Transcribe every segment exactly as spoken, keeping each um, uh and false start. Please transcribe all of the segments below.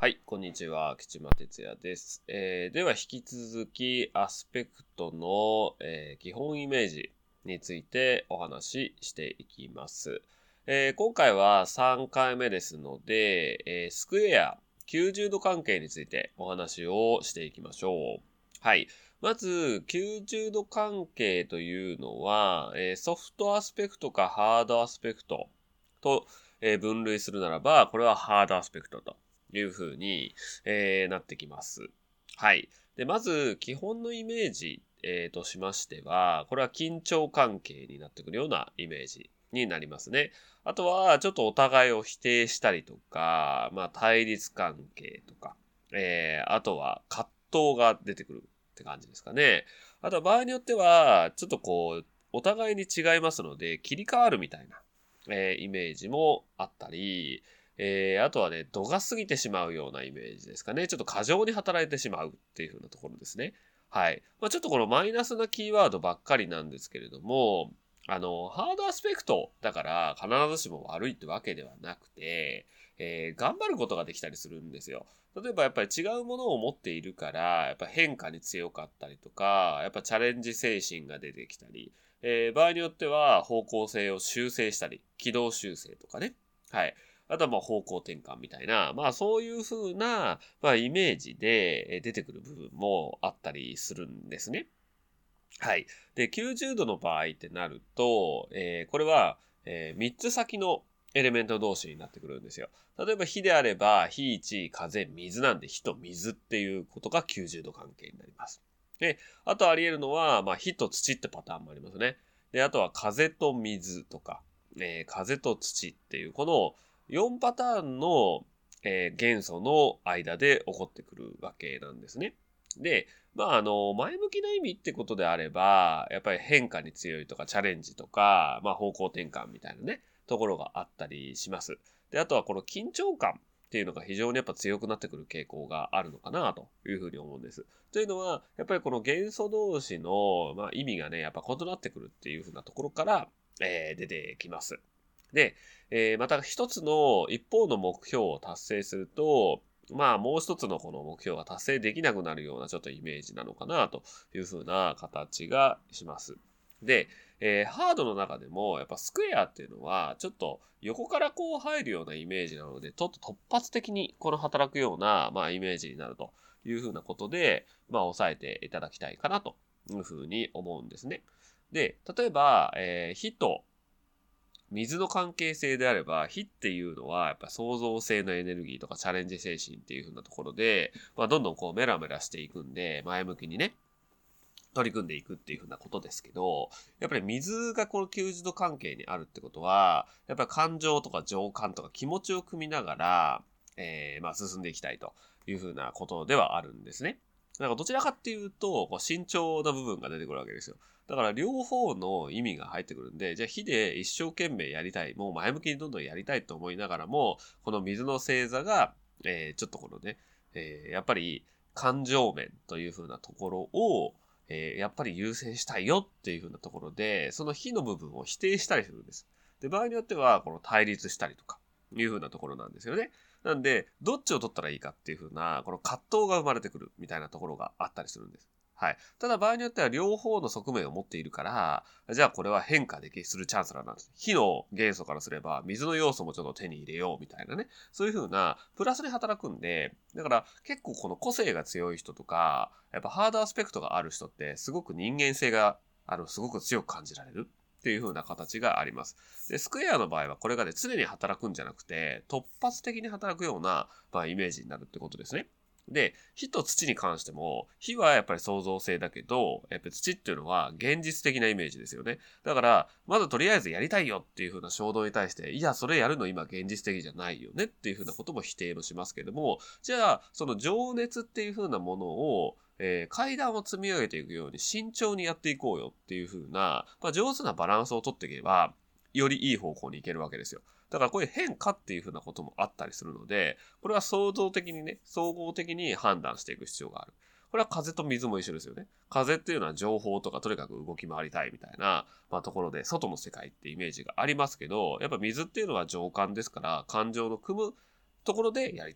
はい、こんにちは。吉間哲也です。えーでは、引き続き、アスペクトの、えー基本イメージについてお話ししていきます。えー今回はさんかいめですので、えースクエアきゅうじゅうど関係についてお話をしていきましょう。はい。まず、きゅうじゅうど関係というのは、えーソフトアスペクトかハードアスペクトと、えー分類するならば、これはハードアスペクトという風に、えーなってきます。はい。で、まず、基本のイメージ、えーとしましては、これは緊張関係になってくるようなイメージになりますね。あとは、ちょっとお互いを否定したりとか、まあ、対立関係とか、えーあとは葛藤が出てくるって感じですかね。あとは場合によっては、ちょっとこう、お互いに違いますので、切り替わるみたいな、えーイメージもあったり、えー、あとはね、度が過ぎてしまうようなイメージですかね。ちょっと過剰に働いてしまうっていう風なところですね。はい。まあ、ちょっとこのマイナスなキーワードばっかりなんですけれども、あの、ハードアスペクトだから必ずしも悪いってわけではなくて、えー頑張ることができたりするんですよ。例えばやっぱり違うものを持っているから、やっぱ変化に強かったりとか、やっぱチャレンジ精神が出てきたり、えー場合によっては方向性を修正したり、軌道修正とかね。はい。あとはまあ方向転換みたいな、まあそういう風な、まあ、イメージで出てくる部分もあったりするんですね。はい。で、きゅうじゅうどの場合ってなると、えーこれは、えみっつ先のエレメント同士になってくるんですよ。例えば火であれば、火、地、風、水なんで火と水っていうことがきゅうじゅうど関係になります。で、あとあり得るのは、まあ火と土ってパターンもありますね。で、あとは風と水とか、えー風と土っていう、このよんパターンの、えー元素の間で起こってくるわけなんですね。で、まあ、あの、前向きな意味ってことであれば、やっぱり変化に強いとかチャレンジとか、まあ方向転換みたいなね、ところがあったりします。で、あとはこの緊張感っていうのが非常にやっぱ強くなってくる傾向があるのかなというふうに思うんです。というのは、やっぱりこの元素同士の、まあ、意味がね、やっぱ異なってくるっていうふうなところから、えー出てきます。で、えーまた一つの一方の目標を達成すると、まあもう一つのこの目標が達成できなくなるようなちょっとイメージなのかなというふうな形がします。で、えーハードの中でもやっぱスクエアっていうのはちょっと横からこう入るようなイメージなので、ちょっと突発的にこの働くような、まあ、イメージになるというふうなことで、まあ押さえていただきたいかなというふうに思うんですね。で、例えば、えー火と水の関係性であれば、火っていうのは、やっぱ創造性のエネルギーとかチャレンジ精神っていう風なところで、まあ、どんどんこうメラメラしていくんで、前向きにね、取り組んでいくっていう風なことですけど、やっぱり水がこのきゅうじゅうど関係にあるってことは、やっぱり感情とか情感とか気持ちを組みながら、えー、まあ進んでいきたいという風なことではあるんですね。だからどちらかっていうと、こう慎重な部分が出てくるわけですよ。だから両方の意味が入ってくるんで、じゃあ火で一生懸命やりたい、もう前向きにどんどんやりたいと思いながらも、この水の星座が、えー、ちょっとこのね、えー、やっぱり感情面という風なところを、えー、やっぱり優先したいよっていう風なところで、その火の部分を否定したりするんです。で、場合によっては、この対立したりとか、いう風なところなんですよね。なんで、どっちを取ったらいいかっていう風な、この葛藤が生まれてくるみたいなところがあったりするんです。はい。ただ場合によっては両方の側面を持っているから、じゃあこれは変化できするチャンスなんです。火の元素からすれば、水の要素もちょっと手に入れようみたいなね。そういう風な、プラスで働くんで、だから結構この個性が強い人とか、やっぱハードアスペクトがある人って、すごく人間性が、あの、すごく強く感じられるっていう風な形があります。で、スクエアの場合はこれがね、常に働くんじゃなくて、突発的に働くような、まあ、イメージになるってことですね。で、火と土に関しても、火はやっぱり創造性だけど、やっぱり土っていうのは現実的なイメージですよね。だから、まずとりあえずやりたいよっていう風な衝動に対して、いや、それやるの今現実的じゃないよねっていう風なことも否定もしますけども、じゃあ、その情熱っていう風なものを、えー階段を積み上げていくように慎重にやっていこうよっていう風な、まあ、上手なバランスをとっていけば、よりいい方向に行けるわけですよ。だからこういう変化っていう風なこともあったりするので、これは創造的にね、総合的に判断していく必要がある。これは風と水も一緒ですよね。風っていうのは情報とかとにかく動き回りたいみたいな、まあ、ところで外の世界ってイメージがありますけど、やっぱ水っていうのは情感ですから、感情の組むところでやりたい。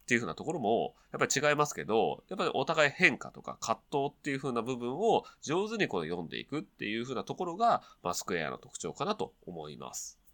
っていう風なところもやっぱり違いますけど、やっぱりお互い変化とか葛藤っていう風な部分を上手にこう読んでいくっていう風なところが、まあ、スクエアの特徴かなと思います。